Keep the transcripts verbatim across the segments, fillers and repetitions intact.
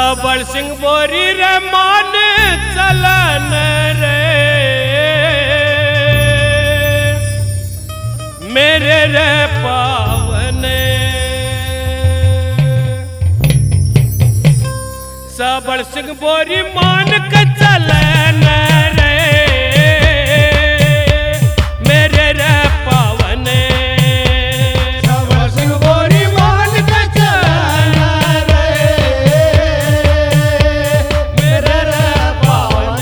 सबल सिंह बोरी रे मान चलन रे मेरे रे पावन सबल सिंह बोरी मान के चलन रे मेरे रे पावन सबल सिंह बोरी मान के चलन रे मेरे रे पावन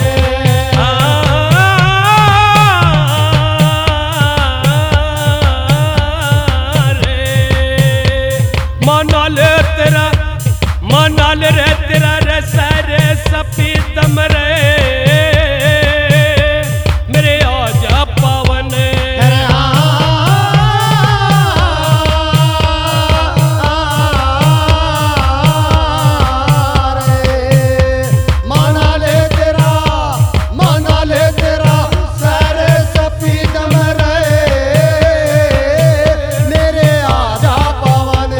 मनल तेरा मनल रे तेरा रे सारे सपीतम रे मेरे आजा पावन मना ले तेरा मना ले तेरा सारे सपीतम रे मेरे आजा पावन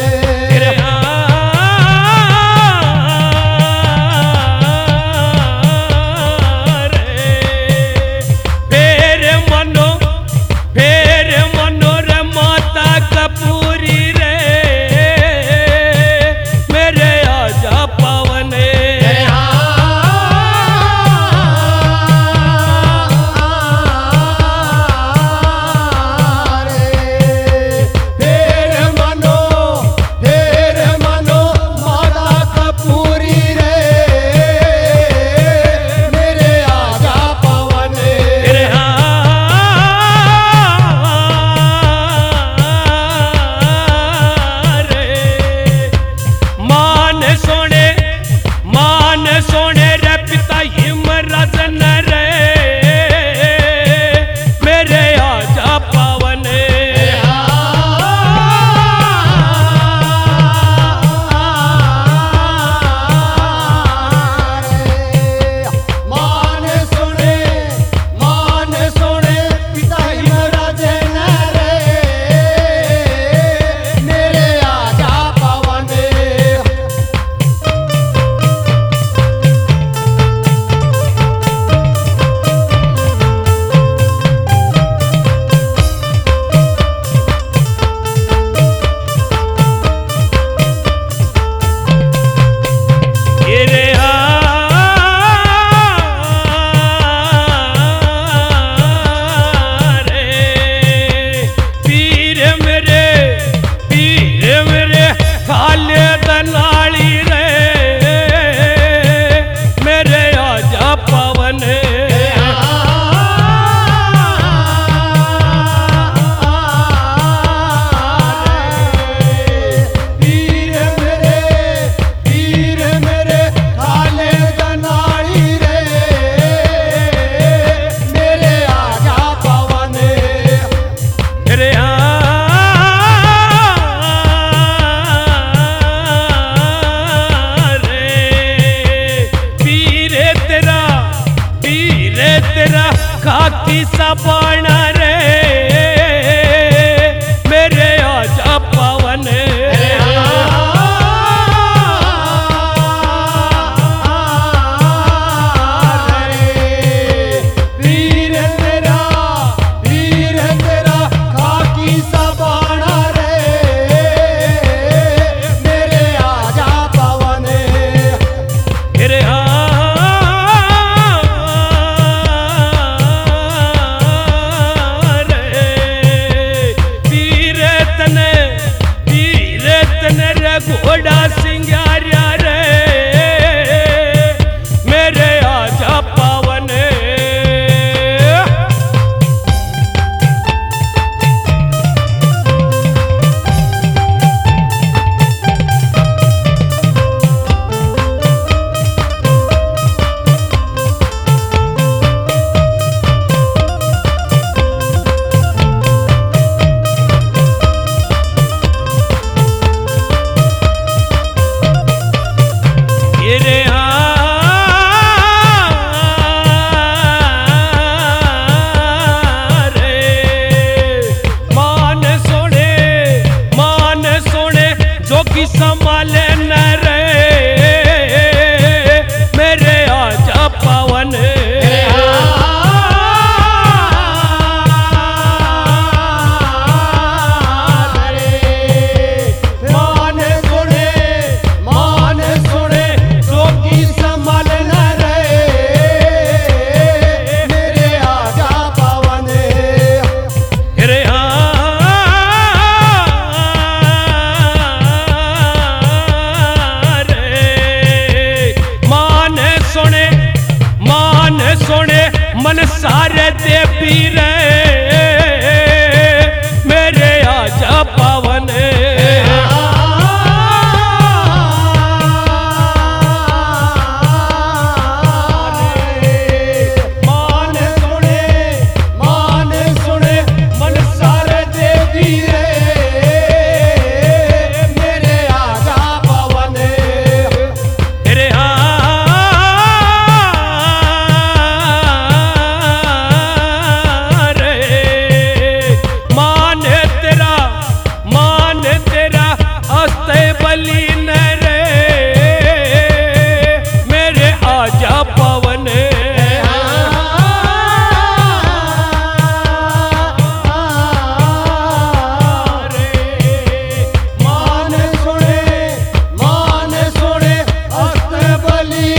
खाकी सपन रे मेरे आजा पावन वीर तेरा वीर तेरा खाकी सपन रे मेरे आजा पावन मेरे मन सारे देवी रे मेरे आजा पावन मान सुने मान सुने मन सारे देवी रे मेरे आजा पवन तेरे हाँ रे मान तेरा मान तेरा अस्ते बली न रे मेरे आजा पवन मान सुने मान सुने अस्त बलि